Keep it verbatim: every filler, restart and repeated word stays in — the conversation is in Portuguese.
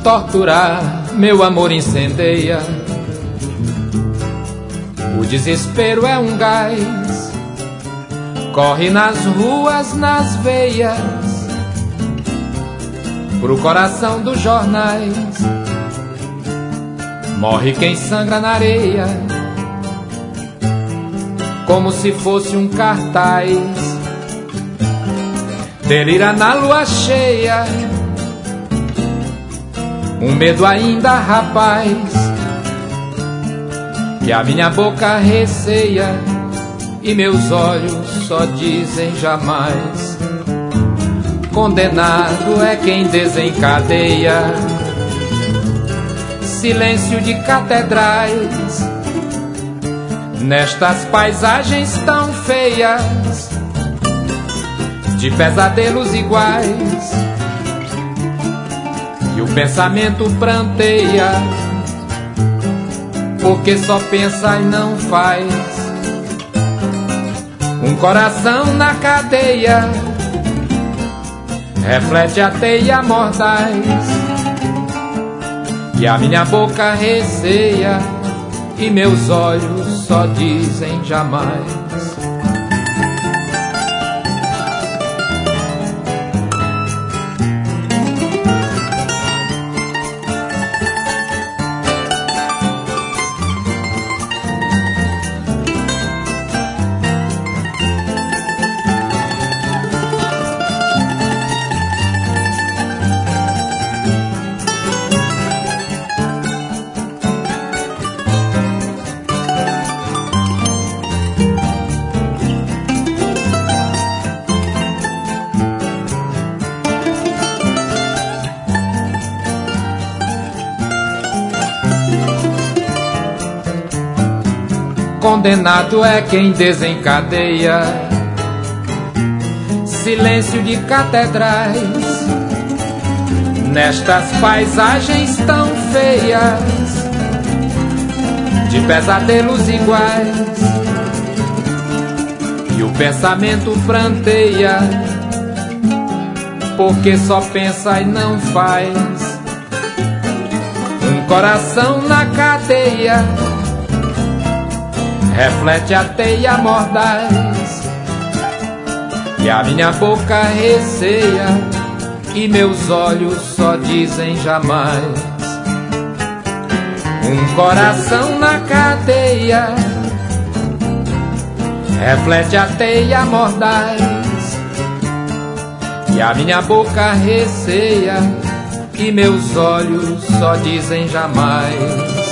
torturar, meu amor incendeia. O desespero é um gás, corre nas ruas, nas veias, pro coração dos jornais. Morre quem sangra na areia, como se fosse um cartaz. Delira na lua cheia, um medo ainda rapaz, que a minha boca receia e meus olhos só dizem jamais. Condenado é quem desencadeia silêncio de catedrais nestas paisagens tão feias, de pesadelos iguais, e o pensamento pranteia, porque só pensa e não faz. Um coração na cadeia reflete a teia mordaz, e a minha boca receia e meus olhos só dizem jamais. Condenado é quem desencadeia silêncio de catedrais nestas paisagens tão feias, de pesadelos iguais, e o pensamento pranteia, porque só pensa e não faz. Um coração na cadeia reflete a teia mordaz, e a minha boca receia e meus olhos só dizem jamais. Um coração na cadeia reflete a teia mordaz, e a minha boca receia e meus olhos só dizem jamais.